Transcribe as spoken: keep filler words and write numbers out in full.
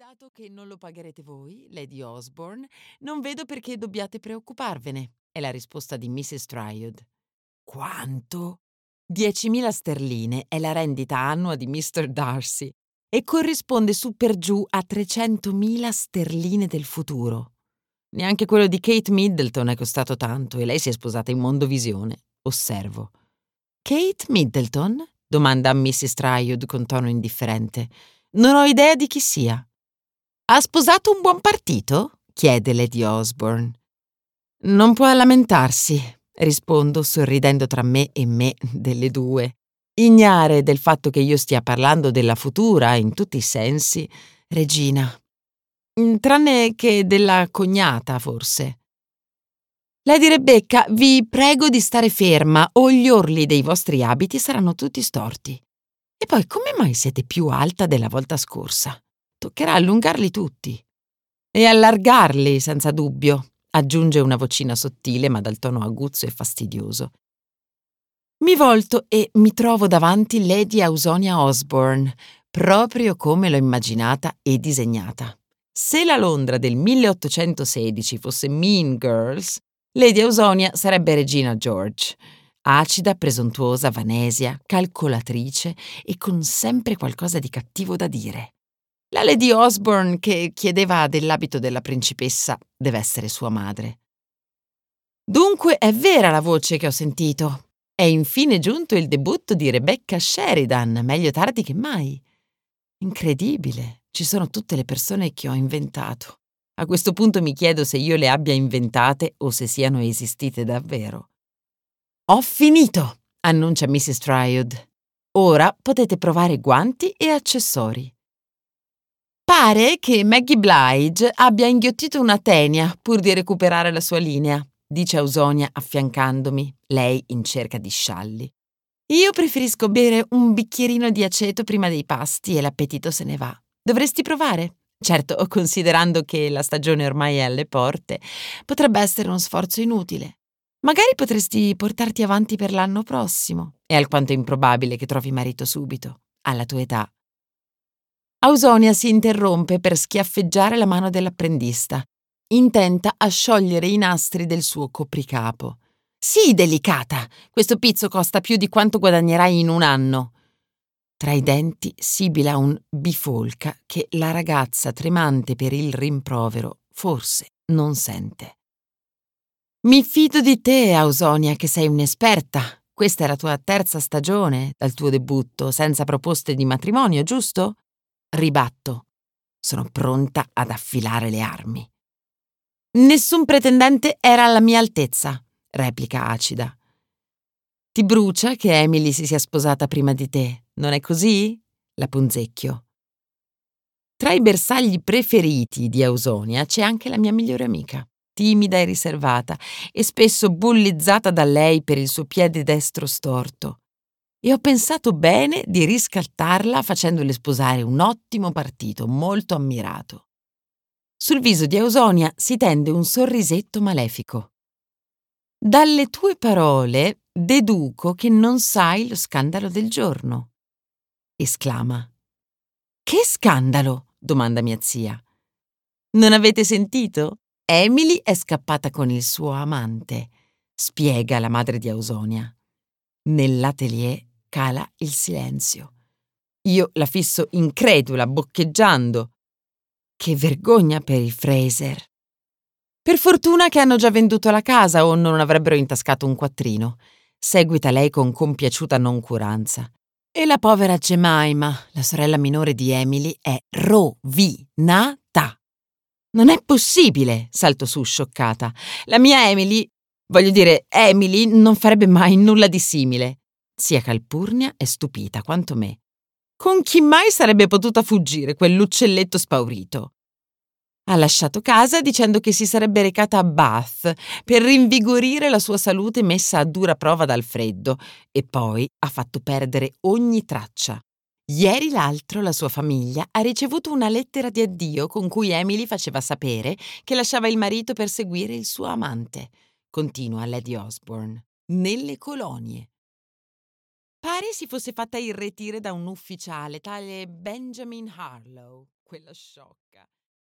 Dato che non lo pagherete voi, Lady Osborne, non vedo perché dobbiate preoccuparvene, è la risposta di missus Trioud. Quanto? diecimila sterline è la rendita annua di mister Darcy e corrisponde su per giù a trecentomila sterline del futuro. Neanche quello di Kate Middleton è costato tanto e lei si è sposata in mondovisione. Osservo. Kate Middleton? Domanda missus Trioud con tono indifferente. Non ho idea di chi sia. Ha sposato un buon partito? Chiede Lady Osborne. Non può lamentarsi, rispondo sorridendo tra me e me delle due. Ignare del fatto che io stia parlando della futura in tutti i sensi, regina. Tranne che della cognata, forse. Lady Rebecca, vi prego di stare ferma o gli orli dei vostri abiti saranno tutti storti. E poi come mai siete più alta della volta scorsa? Toccherà allungarli tutti. E allargarli, senza dubbio, aggiunge una vocina sottile ma dal tono aguzzo e fastidioso. Mi volto e mi trovo davanti Lady Ausonia Osborne, proprio come l'ho immaginata e disegnata. Se la Londra del milleottocentosedici fosse Mean Girls, Lady Ausonia sarebbe Regina George, acida, presuntuosa, vanesia, calcolatrice e con sempre qualcosa di cattivo da dire. La Lady Osborne che chiedeva dell'abito della principessa deve essere sua madre. Dunque è vera la voce che ho sentito. È infine giunto il debutto di Rebecca Sheridan, meglio tardi che mai. Incredibile, ci sono tutte le persone che ho inventato. A questo punto mi chiedo se io le abbia inventate o se siano esistite davvero. Ho finito, annuncia missus Trioud. Ora potete provare guanti e accessori. Pare che Maggie Blige abbia inghiottito una tenia pur di recuperare la sua linea, dice Ausonia affiancandomi, lei in cerca di scialli. Io preferisco bere un bicchierino di aceto prima dei pasti e l'appetito se ne va. Dovresti provare? Certo, considerando che la stagione ormai è alle porte, potrebbe essere uno sforzo inutile. Magari potresti portarti avanti per l'anno prossimo. È alquanto improbabile che trovi marito subito, alla tua età. Ausonia si interrompe per schiaffeggiare la mano dell'apprendista, intenta a sciogliere i nastri del suo copricapo. Sì, delicata, questo pizzo costa più di quanto guadagnerai in un anno. Tra i denti sibila un bifolca che la ragazza, tremante per il rimprovero, forse non sente. Mi fido di te, Ausonia, che sei un'esperta. Questa è la tua terza stagione dal tuo debutto, senza proposte di matrimonio, giusto? Ribatto. Sono pronta ad affilare le armi. Nessun pretendente era alla mia altezza, replica acida. Ti brucia che Emily si sia sposata prima di te, non è così? La punzecchio. Tra i bersagli preferiti di Ausonia c'è anche la mia migliore amica, timida e riservata, e spesso bullizzata da lei per il suo piede destro storto. E ho pensato bene di riscattarla facendole sposare un ottimo partito, molto ammirato. Sul viso di Ausonia si tende un sorrisetto malefico. Dalle tue parole deduco che non sai lo scandalo del giorno, esclama. Che scandalo? Domanda mia zia. Non avete sentito? Emily è scappata con il suo amante, spiega la madre di Ausonia. Nell'atelier cala il silenzio. Io la fisso incredula, boccheggiando. Che vergogna per i Fraser. Per fortuna che hanno già venduto la casa o non avrebbero intascato un quattrino. Seguita lei con compiaciuta noncuranza. E la povera Jemima, la sorella minore di Emily, è rovinata. Non è possibile, salto su scioccata. La mia Emily, voglio dire, Emily non farebbe mai nulla di simile. Zia Calpurnia è stupita quanto me. Con chi mai sarebbe potuta fuggire quell'uccelletto spaurito? Ha lasciato casa dicendo che si sarebbe recata a Bath per rinvigorire la sua salute messa a dura prova dal freddo e poi ha fatto perdere ogni traccia. Ieri l'altro la sua famiglia ha ricevuto una lettera di addio con cui Emily faceva sapere che lasciava il marito per seguire il suo amante, continua Lady Osborne, nelle colonie. Pare si fosse fatta irretire da un ufficiale tale Benjamin Harlow. quella sciocca.